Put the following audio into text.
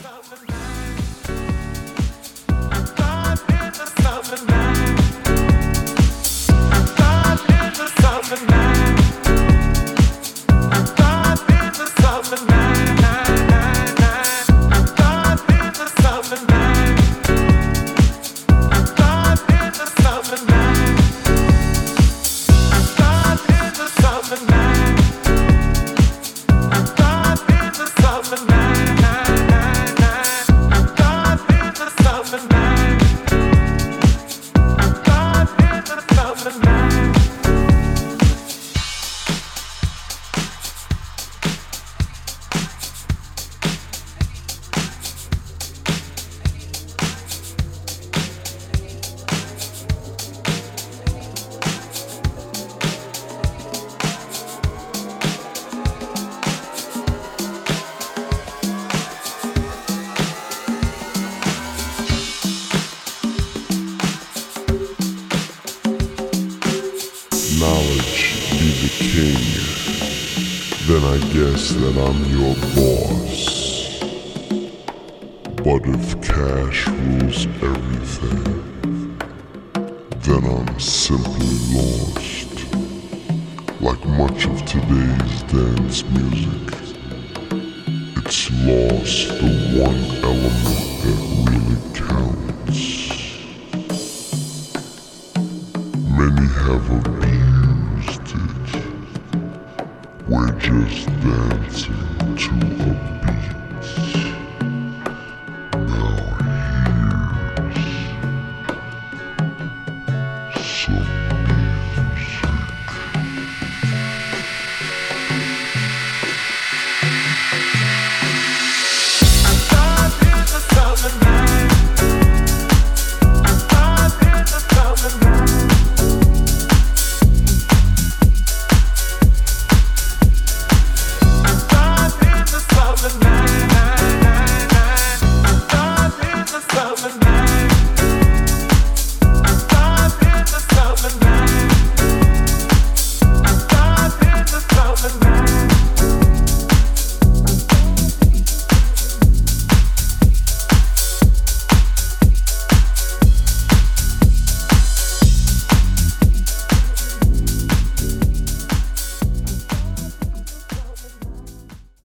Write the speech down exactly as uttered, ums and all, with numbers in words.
Then I guess that I'm your boss. But if cash rules everything, then I'm simply lost. Like much of today's dance music, it's lost the one element that